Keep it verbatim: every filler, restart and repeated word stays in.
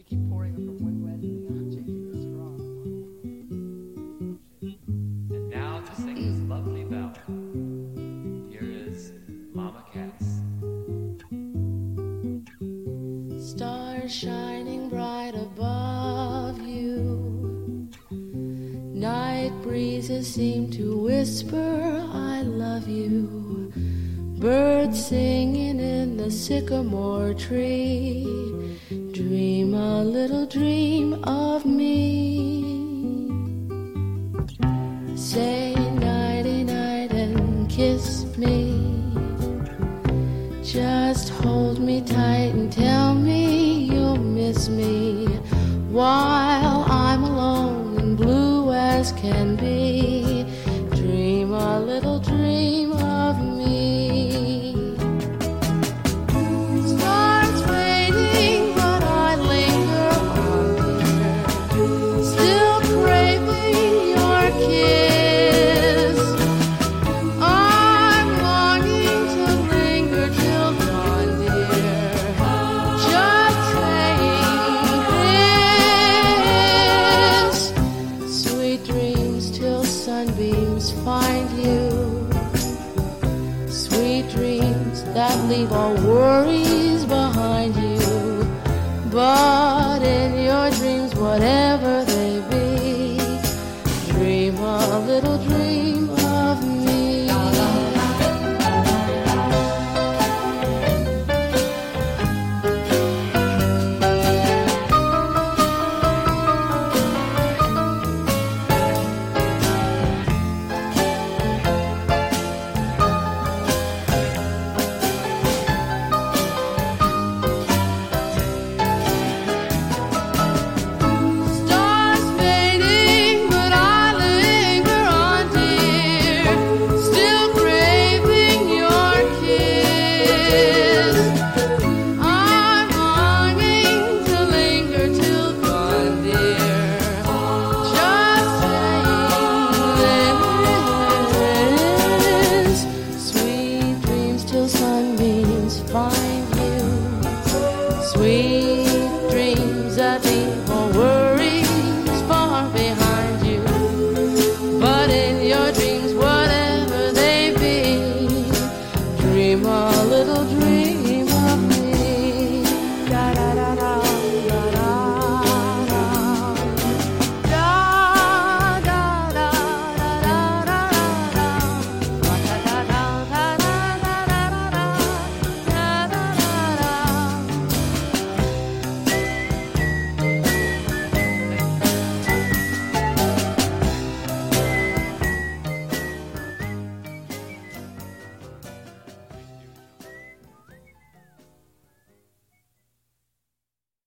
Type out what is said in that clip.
You keep pouring it from one glass to the other, changing the straw. And now to sing this lovely ballad, here is Mama Cass. Stars shining bright above you, night breezes seem to whisper, I love you. Birds singing in the sycamore tree, dream a little dream of me. Say nighty-night and kiss me. Just hold me tight and tell me you'll miss me while I'm alone and blue as can be. Dream a little dream of me. Stars fading, but I linger on, dear, still craving your kiss. I'm longing to linger till dawn, dear, just saying this. Sweet dreams till sunbeams find you, sweet dreams that leave all worries behind you. But in your dreams, whatever